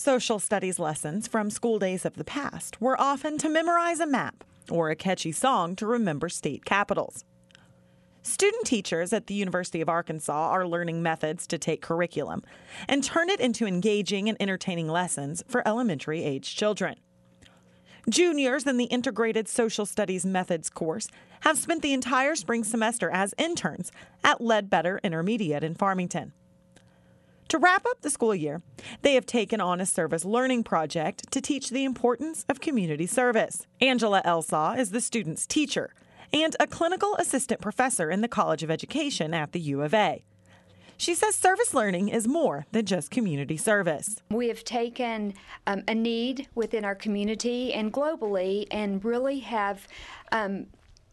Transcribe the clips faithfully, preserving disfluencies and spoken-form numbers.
Social studies lessons from school days of the past were often to memorize a map or a catchy song to remember state capitals. Student teachers at the University of Arkansas are learning methods to take curriculum and turn it into engaging and entertaining lessons for elementary-age children. Juniors in the Integrated Social Studies Methods course have spent the entire spring semester as interns at Ledbetter Intermediate in Farmington. To wrap up the school year, they have taken on a service learning project to teach the importance of community service. Angela Elsaw is the student's teacher and a clinical assistant professor in the College of Education at the U of A. She says service learning is more than just community service. We have taken um, a need within our community and globally and really have um,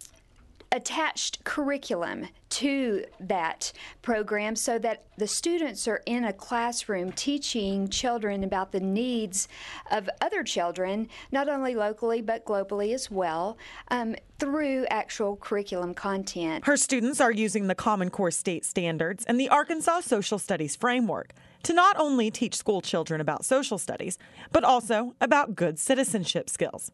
attached curriculum to that program so that the students are in a classroom teaching children about the needs of other children, not only locally but globally as well, um, through actual curriculum content. Her students are using the Common Core state standards and the Arkansas Social Studies framework to not only teach school children about social studies, but also about good citizenship skills.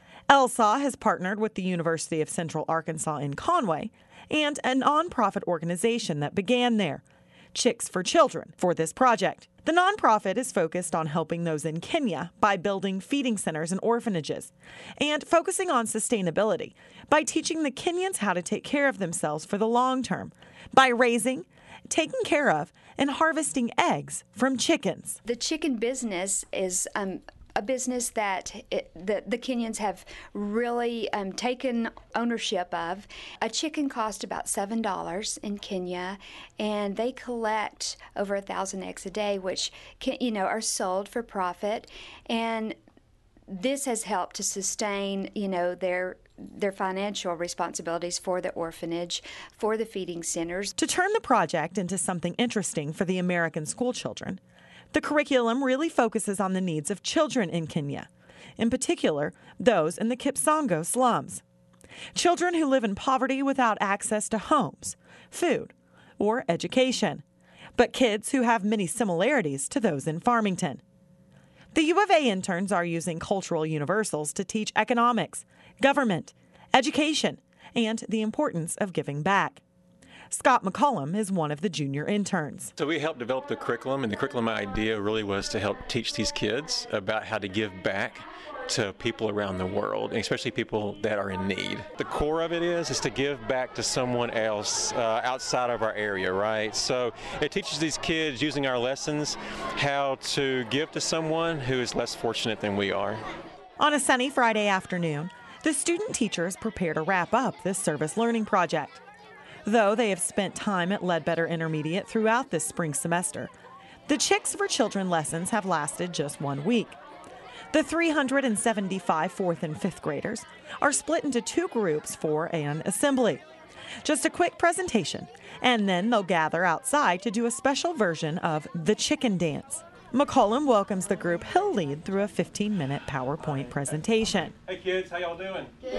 Elsaw has partnered with the University of Central Arkansas in Conway and a nonprofit organization that began there, Chicks for Children, for this project. The nonprofit is focused on helping those in Kenya by building feeding centers and orphanages, and focusing on sustainability by teaching the Kenyans how to take care of themselves for the long term by raising, taking care of, and harvesting eggs from chickens. The chicken business is um, a business that it, the, the Kenyans have really um, taken ownership of. A chicken costs about seven dollars in Kenya, and they collect over a thousand eggs a day, which can, you know, are sold for profit. And this has helped to sustain, you know, their their financial responsibilities for the orphanage, for the feeding centers. To turn the project into something interesting for the American school children, the curriculum really focuses on the needs of children in Kenya, in particular, those in the Kipsongo slums. Children who live in poverty without access to homes, food, or education, but kids who have many similarities to those in Farmington. The U of A interns are using cultural universals to teach economics, government, education, and the importance of giving back. Scott McCollum is one of the junior interns. So we helped develop the curriculum, and the curriculum idea really was to help teach these kids about how to give back to people around the world, especially people that are in need. The core of it is is to give back to someone else uh, outside of our area, right? So it teaches these kids using our lessons how to give to someone who is less fortunate than we are. On a sunny Friday afternoon, the student teachers prepare to wrap up this service learning project. Though they have spent time at Ledbetter Intermediate throughout this spring semester, the Chicks for Children lessons have lasted just one week. The three hundred seventy-five fourth and fifth graders are split into two groups for an assembly. Just a quick presentation, and then they'll gather outside to do a special version of the chicken dance. McCollum welcomes the group he'll lead through a fifteen-minute PowerPoint presentation. Hey kids, how y'all doing? Good.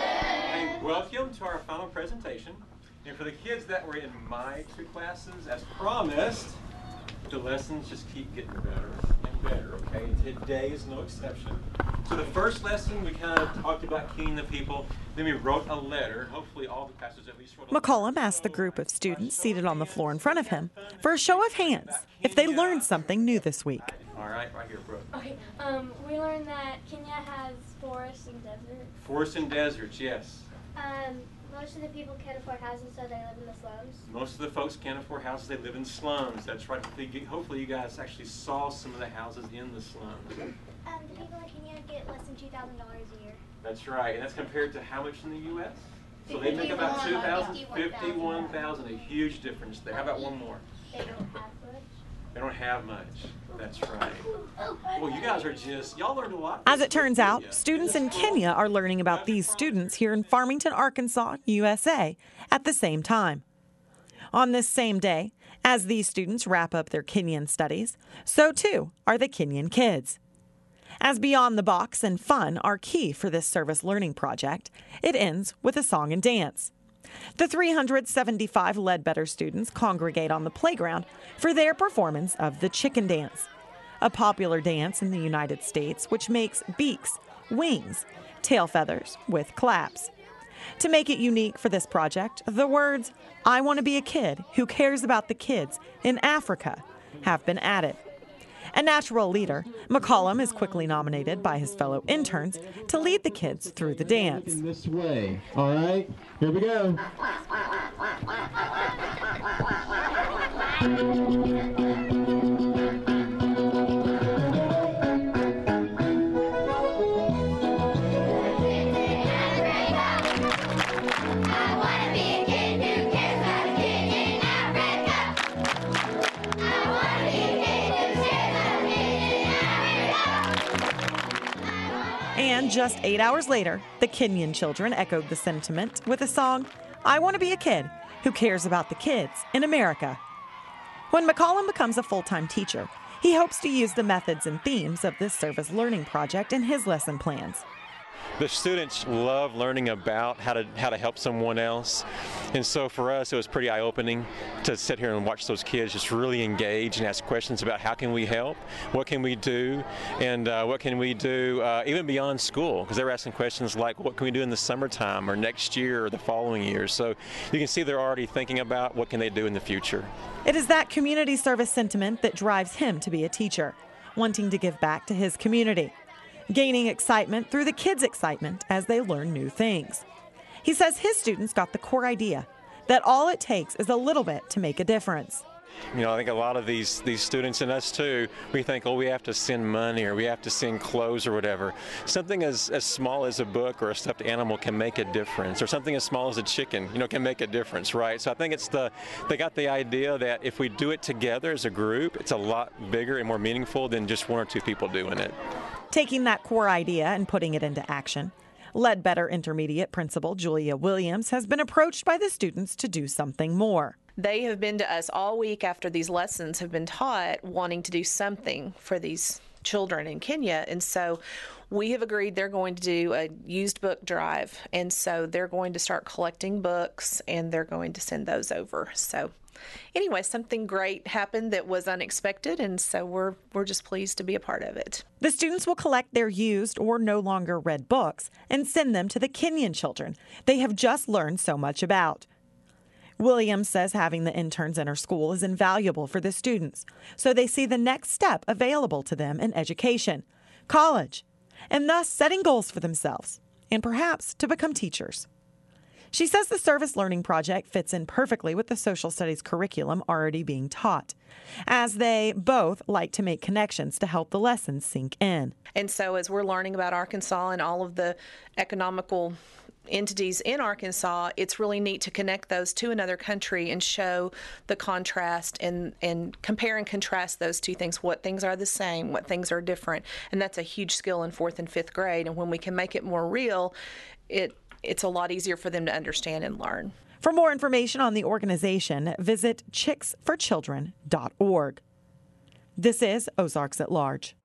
Hey, welcome to our final presentation. And for the kids that were in my two classes, as promised, the lessons just keep getting better and better, okay? And today is no exception. So the first lesson, we kind of talked about keying the people. Then we wrote a letter. Hopefully all the classes at least wrote a letter. McCollum asked the group of students seated on the floor in front of him for a show of hands if they learned something new this week. All right, right here, Brooke. Okay, um, we learned that Kenya has forests and deserts. Forests and deserts, yes. Um, most of the people can't afford houses, so they live in the slums. Most of the folks can't afford houses, they live in slums. That's right. Hopefully you guys actually saw some of the houses in the slums. Um, the people in Kenya get less than two thousand dollars a year. That's right, and that's compared to how much in the U S? So they make about two thousand, fifty-one thousand, a huge difference there. How about one more? They don't have much. They don't have much. That's right. Well, you guys are just, y'all learned a lot. As it turns out, students in Kenya are learning about these students here in Farmington, Arkansas, U S A, at the same time. On this same day, as these students wrap up their Kenyan studies, so too are the Kenyan kids. As beyond the box and fun are key for this service learning project, it ends with a song and dance. The three hundred seventy-five Ledbetter students congregate on the playground for their performance of the chicken dance, a popular dance in the United States which makes beaks, wings, tail feathers with claps. To make it unique for this project, the words, "I want to be a kid who cares about the kids in Africa," have been added. A natural leader, McCollum is quickly nominated by his fellow interns to lead the kids through the dance. This way. All right, here we go. And just eight hours later, the Kenyan children echoed the sentiment with a song, "I Want to Be a Kid Who Cares About the Kids in America." When McCollum becomes a full-time teacher, he hopes to use the methods and themes of this service learning project in his lesson plans. The students love learning about how to how to help someone else, and so for us it was pretty eye-opening to sit here and watch those kids just really engage and ask questions about how can we help, what can we do, and uh, what can we do uh, even beyond school, because they were asking questions like what can we do in the summertime or next year or the following year. So you can see they're already thinking about what can they do in the future. It is that community service sentiment that drives him to be a teacher, wanting to give back to his community, gaining excitement through the kids' excitement as they learn new things. He says his students got the core idea that all it takes is a little bit to make a difference. You know, I think a lot of these these students and us too, we think, oh, we have to send money or we have to send clothes or whatever. Something as, as small as a book or a stuffed animal can make a difference, or something as small as a chicken, you know, can make a difference, right? So I think it's the, they got the idea that if we do it together as a group, it's a lot bigger and more meaningful than just one or two people doing it. Taking that core idea and putting it into action, Ledbetter Intermediate Principal Julia Williams has been approached by the students to do something more. They have been to us all week after these lessons have been taught, wanting to do something for these children in Kenya. And so we have agreed they're going to do a used book drive. And so they're going to start collecting books and they're going to send those over. So anyway, something great happened that was unexpected, and so we're we're just pleased to be a part of it. The students will collect their used or no longer read books and send them to the Kenyan children they have just learned so much about. Williams says having the interns in her school is invaluable for the students, so they see the next step available to them in education, college, and thus setting goals for themselves, and perhaps to become teachers. She says the Service Learning Project fits in perfectly with the social studies curriculum already being taught, as they both like to make connections to help the lessons sink in. And so as we're learning about Arkansas and all of the economical entities in Arkansas, it's really neat to connect those to another country and show the contrast and, and compare and contrast those two things, what things are the same, what things are different. And that's a huge skill in fourth and fifth grade. And when we can make it more real, it it's a lot easier for them to understand and learn. For more information on the organization, visit chicks for children dot org. This is Ozarks at Large.